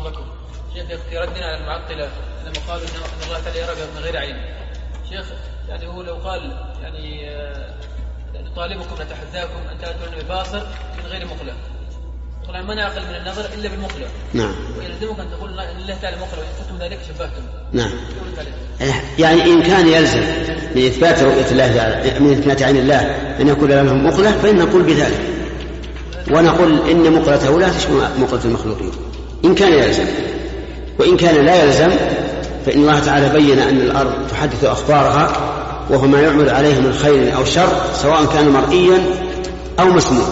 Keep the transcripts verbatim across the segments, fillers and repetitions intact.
الله لكم. شيخ في ردنا على المعطلة لما قالوا إن الله تعالى يرى من غير عين. شيخ يعني هو لو قال يعني نطالبكم نتحداكم أن تأتون بباصر من غير مقلة، طبعا ما نعقل من النظر إلا بالمقلة. نعم. ويلزمك أن تقول إن الله تعالى مقلة وإن كنتم ذلك شبهتم. نعم. يعني إن كان يلزم من إثبات رؤية الله تعالى من إثبات عين الله أن يكون لهم مقلة فإن نقول بذلك، ونقول إن مقلته لا تشمل مقلة المخلوقين إن كان يلزم. وإن كان لا يلزم فإن الله تعالى بين أن الأرض تحدث أخبارها وهو ما يعمل عليه من خير أو شر سواء كان مرئيا أو مسموع.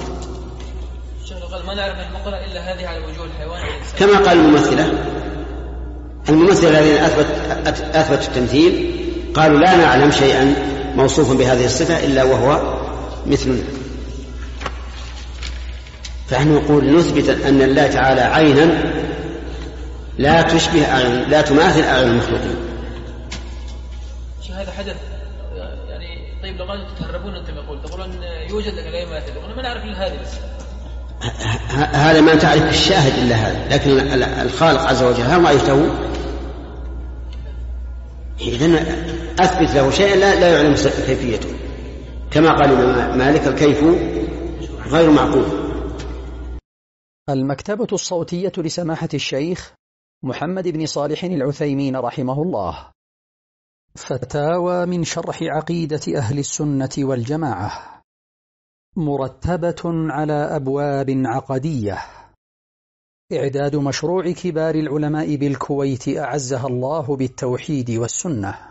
ما نعرف المقلة إلا هذه على وجوه الحيوان كما قال الممثلة الممثلة الذين أثبت أثبت التمثيل قالوا لا نعلم شيئا موصوفا بهذه الصفة إلا وهو مثلنا. فنحن نقول نثبت أن الله تعالى عينا لا تشبه أعين لا تماثل أعين المخلوقين. هذا حدث يعني طيب لو قالوا تتهربون أنتم يقول تقولون يوجد لك لا يماثل، يقولون ما نعرف إلا هذه بس. هذا ما تعرف الشاهد إلا هذا، لكن الخالق عز وجل هل رأيته؟ إذن أثبت له شيئا لا, لا يعلم كيفيته، كما قال مالك الكيف غير معقول. المكتبة الصوتية لسماحة الشيخ محمد بن صالح العثيمين رحمه الله. فتاوى من شرح عقيدة أهل السنة والجماعة، مرتبة على أبواب عقدية. إعداد مشروع كبار العلماء بالكويت أعزها الله بالتوحيد والسنة.